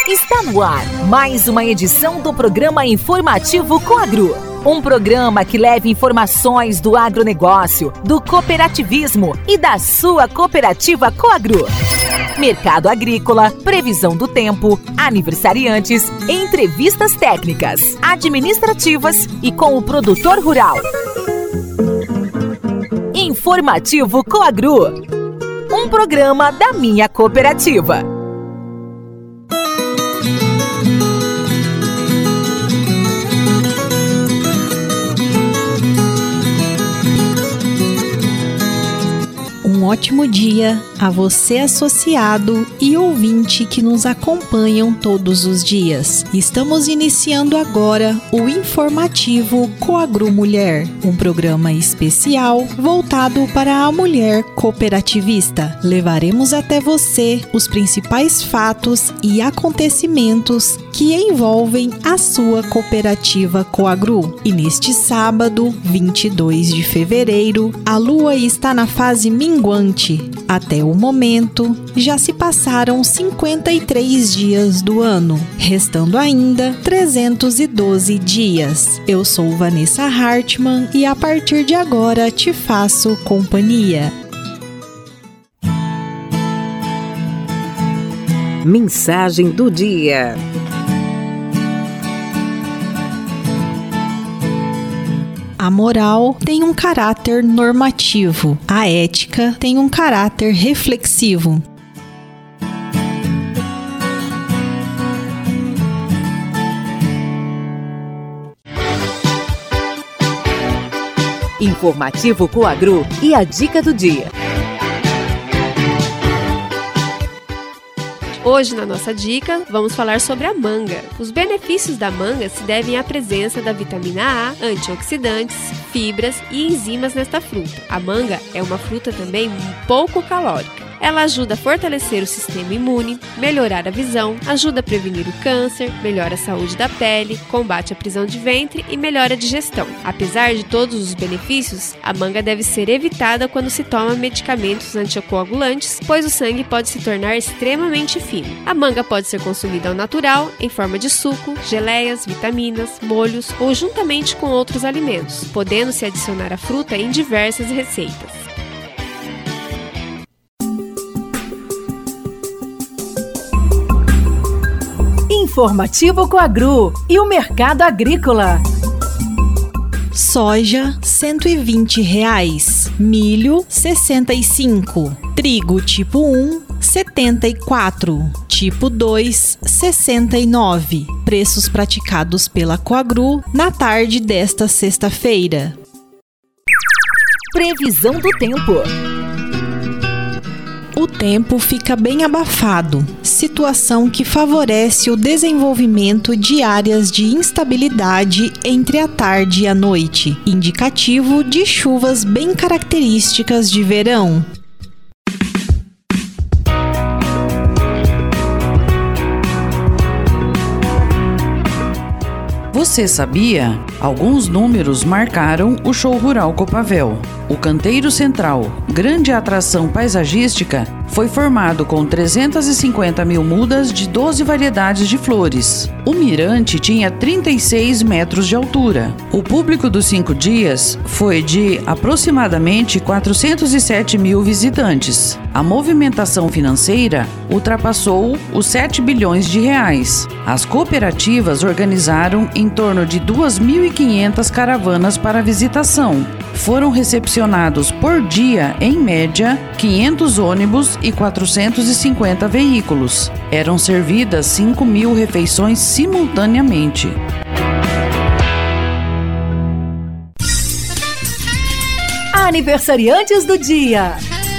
Está no ar mais uma edição do programa Informativo Coagro. Um programa que leva informações do agronegócio, do cooperativismo e da sua cooperativa Coagro. Mercado agrícola, previsão do tempo, aniversariantes, entrevistas técnicas, administrativas e com o produtor rural. Informativo Coagro. Um programa da minha cooperativa. Um ótimo dia a você, associado e ouvinte que nos acompanham todos os dias. Estamos iniciando agora o Informativo Coagro Mulher, um programa especial voltado para a mulher cooperativista. Levaremos até você os principais fatos e acontecimentos que envolvem a sua cooperativa Coagro. E neste sábado, 22 de fevereiro, a lua está na fase minguante. Até o momento, já se passaram 53 dias do ano, restando ainda 312 dias. Eu sou Vanessa Hartmann e a partir de agora te faço companhia. Mensagem do dia. A moral tem um caráter normativo, a ética tem um caráter reflexivo. Informativo Coagro e a dica do dia. Hoje, na nossa dica, vamos falar sobre a manga. Os benefícios da manga se devem à presença da vitamina A, antioxidantes, fibras e enzimas nesta fruta. A manga é uma fruta também pouco calórica. Ela ajuda a fortalecer o sistema imune, melhorar a visão, ajuda a prevenir o câncer, melhora a saúde da pele, combate a prisão de ventre e melhora a digestão. Apesar de todos os benefícios, a manga deve ser evitada quando se toma medicamentos anticoagulantes, pois o sangue pode se tornar extremamente fino. A manga pode ser consumida ao natural, em forma de suco, geleias, vitaminas, molhos ou juntamente com outros alimentos, podendo-se adicionar a fruta em diversas receitas. Informativo Coagro e o mercado agrícola. Soja, R$ 120, milho, R$ 65, trigo tipo 1, R$ 74, tipo 2, R$ 69. Preços praticados pela Coagro na tarde desta sexta-feira. Previsão do tempo. O tempo fica bem abafado, situação que favorece o desenvolvimento de áreas de instabilidade entre a tarde e a noite, indicativo de chuvas bem características de verão. Você sabia? Alguns números marcaram o Show Rural Copavel. O Canteiro Central, grande atração paisagística, foi formado com 350 mil mudas de 12 variedades de flores. O mirante tinha 36 metros de altura. O público dos 5 dias foi de aproximadamente 407 mil visitantes. A movimentação financeira ultrapassou os 7 bilhões de reais. As cooperativas organizaram em torno de 2.500 caravanas para visitação. Foram recepcionados por dia, em média, 500 ônibus e 450 veículos. Eram servidas 5.000 refeições simultaneamente. Aniversariantes do dia.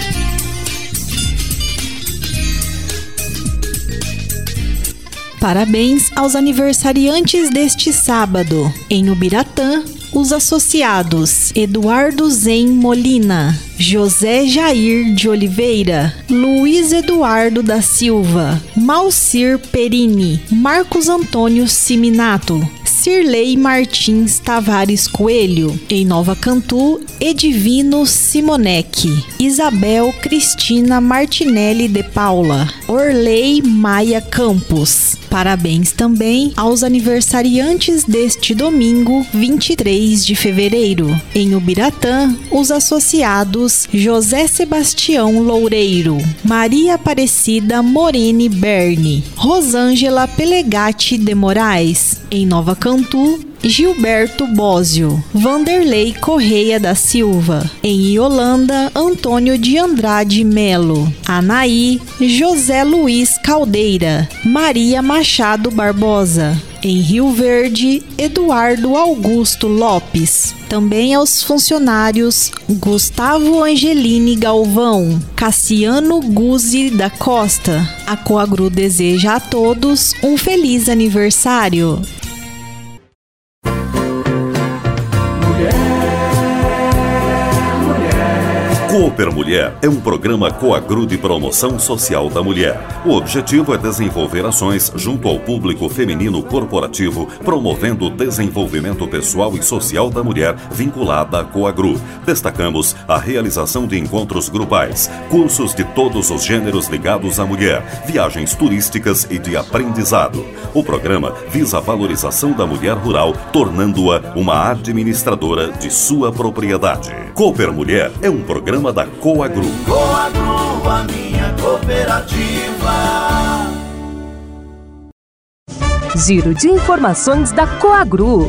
Parabéns aos aniversariantes deste sábado. Em Ubiratã, os associados Eduardo Zen Molina, José Jair de Oliveira, Luiz Eduardo da Silva, Malcir Perini, Marcos Antônio Siminato, Cirlei Martins Tavares Coelho. Em Nova Cantu, Edivino Simonec. Isabel Cristina Martinelli de Paula. Orley Maia Campos. Parabéns também aos aniversariantes deste domingo, 23 de fevereiro. Em Ubiratã, os associados José Sebastião Loureiro, Maria Aparecida Morini Berni, Rosângela Pelegatti de Moraes. Em Nova Cantu, Gilberto Bósio, Vanderlei Correia da Silva. Em Iolanda, Antônio de Andrade Melo, Anaí, José Luiz Caldeira, Maria Machado Barbosa. Em Rio Verde, Eduardo Augusto Lopes. Também aos funcionários Gustavo Angelini Galvão, Cassiano Guzzi da Costa. A Coagru deseja a todos um feliz aniversário. Cooper Mulher é um programa Coagru de promoção social da mulher. O objetivo é desenvolver ações junto ao público feminino corporativo, promovendo o desenvolvimento pessoal e social da mulher vinculada à Coagru. Destacamos a realização de encontros grupais, cursos de todos os gêneros ligados à mulher, viagens turísticas e de aprendizado. O programa visa a valorização da mulher rural, tornando-a uma administradora de sua propriedade. Cooper Mulher é um programa da Coagru. Coagru, a minha cooperativa. Giro de informações da Coagru.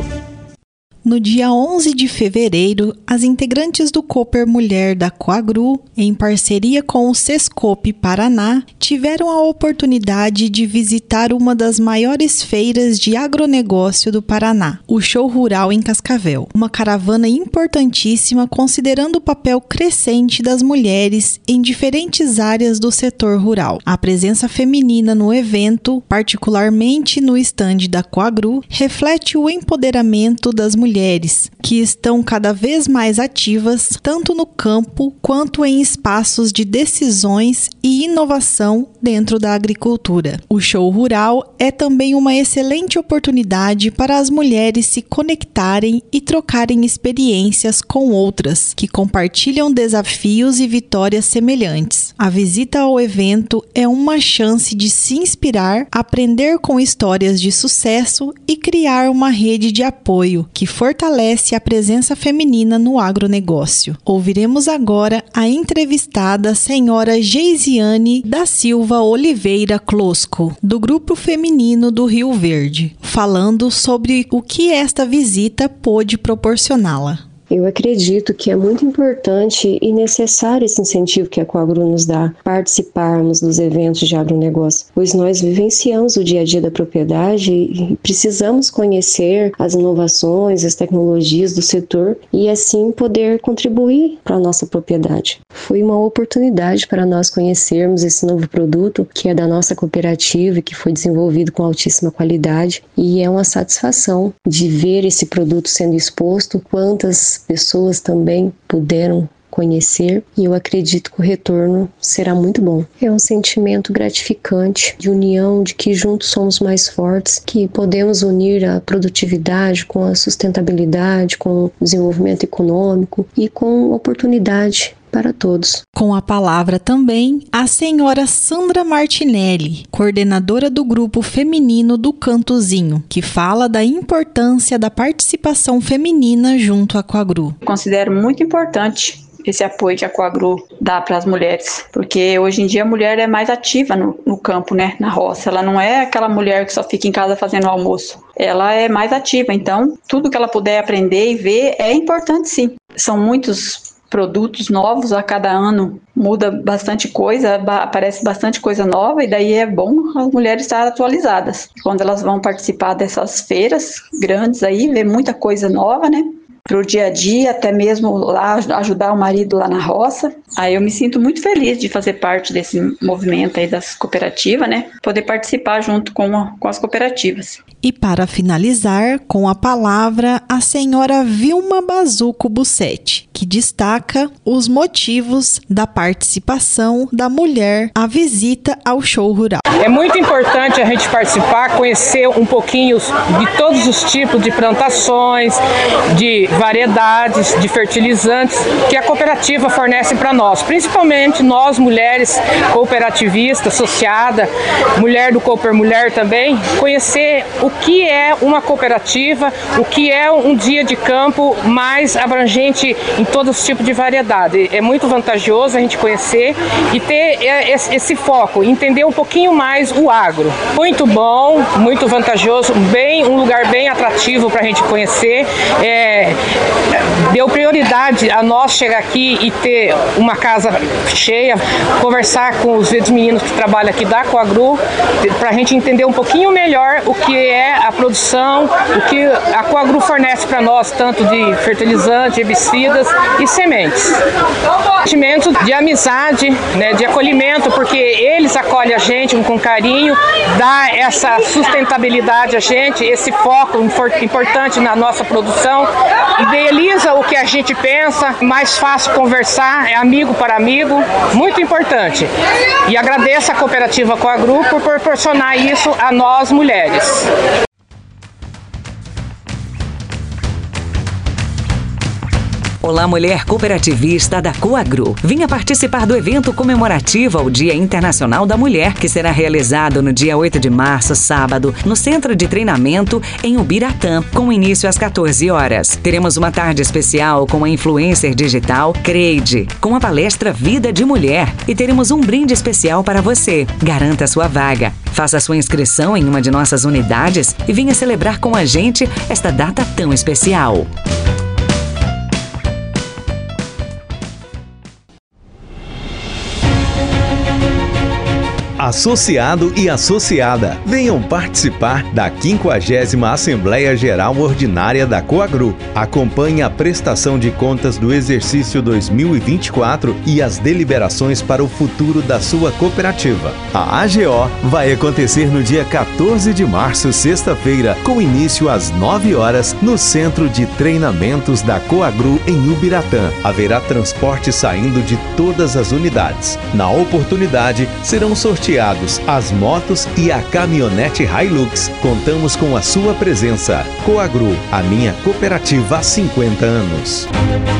No dia 11 de fevereiro, as integrantes do Cooper Mulher da Coagru, em parceria com o Sescope Paraná, tiveram a oportunidade de visitar uma das maiores feiras de agronegócio do Paraná, o Show Rural em Cascavel. Uma caravana importantíssima considerando o papel crescente das mulheres em diferentes áreas do setor rural. A presença feminina no evento, particularmente no estande da Coagru, reflete o empoderamento das mulheres que estão cada vez mais ativas, tanto no campo quanto em espaços de decisões e inovação dentro da agricultura. O Show Rural é também uma excelente oportunidade para as mulheres se conectarem e trocarem experiências com outras, que compartilham desafios e vitórias semelhantes. A visita ao evento é uma chance de se inspirar, aprender com histórias de sucesso e criar uma rede de apoio que fortalece a presença feminina no agronegócio. Ouviremos agora a entrevistada senhora Geisiane da Silva Oliveira Closco, do Grupo Feminino do Rio Verde, falando sobre o que esta visita pôde proporcioná-la. Eu acredito que é muito importante e necessário esse incentivo que a Coagru nos dá, participarmos dos eventos de agronegócio, pois nós vivenciamos o dia a dia da propriedade e precisamos conhecer as inovações, as tecnologias do setor e assim poder contribuir para a nossa propriedade. Foi uma oportunidade para nós conhecermos esse novo produto que é da nossa cooperativa e que foi desenvolvido com altíssima qualidade, e é uma satisfação de ver esse produto sendo exposto, quantas pessoas também puderam conhecer, e eu acredito que o retorno será muito bom. É um sentimento gratificante de união, de que juntos somos mais fortes, que podemos unir a produtividade com a sustentabilidade, com o desenvolvimento econômico e com oportunidade para todos. Com a palavra também a senhora Sandra Martinelli, coordenadora do Grupo Feminino do Cantuzinho, que fala da importância da participação feminina junto à Coagru. Considero muito importante esse apoio que a Coagru dá para as mulheres, porque hoje em dia a mulher é mais ativa no campo, né, na roça. Ela não é aquela mulher que só fica em casa fazendo o almoço. Ela é mais ativa, então tudo que ela puder aprender e ver é importante, sim. São muitos produtos novos a cada ano, muda bastante coisa, aparece bastante coisa nova, e daí é bom as mulheres estarem atualizadas. Quando elas vão participar dessas feiras grandes aí, ver muita coisa nova, né? pro dia a dia, até mesmo lá ajudar o marido lá na roça. Aí eu me sinto muito feliz de fazer parte desse movimento aí das cooperativas, né? Poder participar junto com as cooperativas. E para finalizar, com a palavra, a senhora Vilma Bazuco Bussetti, que destaca os motivos da participação da mulher à visita ao show rural. É muito importante a gente participar, conhecer um pouquinho de todos os tipos de plantações, de variedades, de fertilizantes que a cooperativa fornece para nós, principalmente nós mulheres cooperativistas, associada, mulher do Cooper Mulher também, conhecer o que é uma cooperativa, o que é um dia de campo mais abrangente em todos os tipos de variedade. É muito vantajoso a gente conhecer e ter esse foco, entender um pouquinho mais o agro. Muito bom, muito vantajoso, um lugar bem atrativo para a gente conhecer. Deu prioridade a nós chegar aqui e ter uma casa cheia, conversar com os meninos que trabalham aqui da Coagru, para a gente entender um pouquinho melhor o que é a produção, o que a Coagru fornece para nós, tanto de fertilizantes, herbicidas e sementes. Sentimento de amizade, né, de acolhimento, porque eles acolhem a gente com carinho, dá essa sustentabilidade a gente, esse foco importante na nossa produção, idealiza o que a gente pensa, mais fácil conversar, é amigo para amigo, muito importante. E agradeço a cooperativa Coagru por proporcionar isso a nós mulheres. Olá, mulher cooperativista da Coagru. Venha participar do evento comemorativo ao Dia Internacional da Mulher, que será realizado no dia 8 de março, sábado, no Centro de Treinamento em Ubiratã, com início às 14 horas. Teremos uma tarde especial com a influencer digital Creide, com a palestra Vida de Mulher, e teremos um brinde especial para você. Garanta sua vaga. Faça sua inscrição em uma de nossas unidades e venha celebrar com a gente esta data tão especial. Associado e associada, venham participar da 50ª Assembleia Geral Ordinária da Coagru. Acompanhe a prestação de contas do exercício 2024 e as deliberações para o futuro da sua cooperativa. A AGO vai acontecer no dia 14 de março, sexta-feira, com início às 9 horas, no Centro de Treinamentos da Coagru em Ubiratã. Haverá transporte saindo de todas as unidades. Na oportunidade, serão sorteados as motos e a caminhonete Hilux. Contamos com a sua presença. Coagru, a minha cooperativa há 50 anos.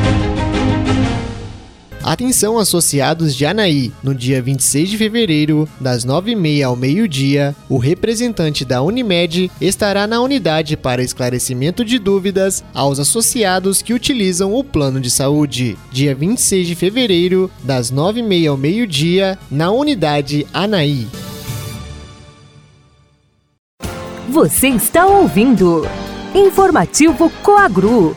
Atenção, associados de Anaí. No dia 26 de fevereiro, das 9h30 ao meio-dia, o representante da Unimed estará na unidade para esclarecimento de dúvidas aos associados que utilizam o plano de saúde. Dia 26 de fevereiro, das 9h30 ao meio-dia, na unidade Anaí. Você está ouvindo Informativo Coagru.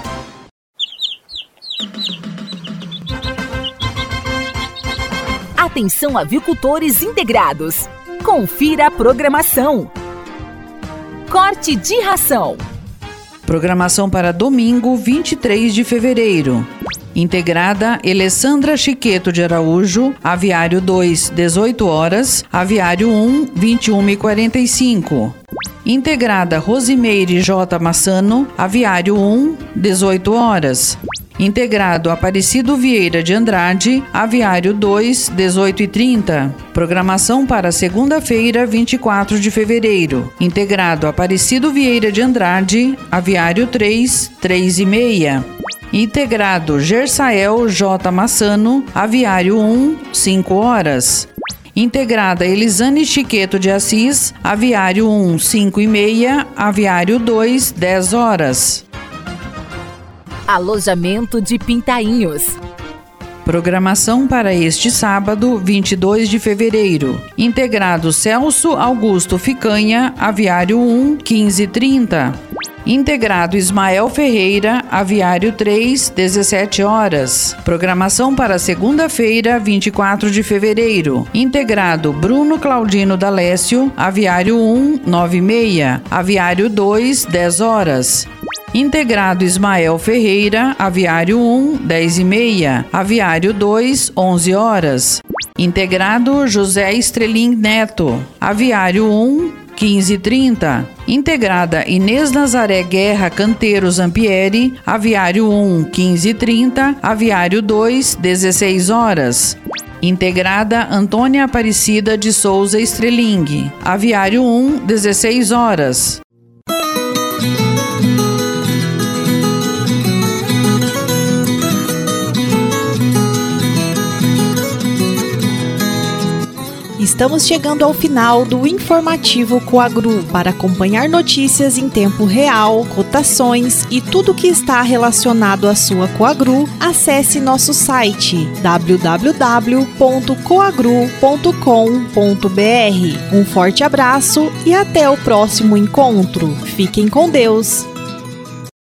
Atenção, avicultores integrados. Confira a programação. Corte de ração. Programação para domingo, 23 de fevereiro. Integrada Alessandra Chiqueto de Araújo, Aviário 2, 18 horas, Aviário 1, 21h45. Integrada Rosimeire J. Massano, Aviário 1, 18 horas. Integrado Aparecido Vieira de Andrade, Aviário 2, 18h30. Programação para segunda-feira, 24 de fevereiro. Integrado Aparecido Vieira de Andrade, Aviário 3, 3h30. Integrado Gersael J. Massano, Aviário 1, 5 horas. Integrada Elisane Chiqueto de Assis, Aviário 1, 5h30, Aviário 2, 10 horas. Alojamento de Pintainhos. Programação para este sábado, 22 de fevereiro. Integrado Celso Augusto Ficanha, Aviário 1, 15h30. Integrado Ismael Ferreira, Aviário 3, 17 horas. Programação para segunda-feira, 24 de fevereiro. Integrado Bruno Claudino D'Alessio, Aviário 1, 9h30. Aviário 2, 10 horas. Integrado Ismael Ferreira, aviário 1, 10h30, aviário 2, 11 horas. Integrado José Estrelim Neto, aviário 1, 15h30. Integrada Inês Nazaré Guerra Canteiro Zampieri, aviário 1, 15h30, aviário 2, 16 horas. Integrada Antônia Aparecida de Souza Estreling, aviário 1, 16 horas. Estamos chegando ao final do informativo Coagru. Para acompanhar notícias em tempo real, cotações e tudo que está relacionado à sua Coagru, acesse nosso site www.coagru.com.br. Um forte abraço e até o próximo encontro. Fiquem com Deus!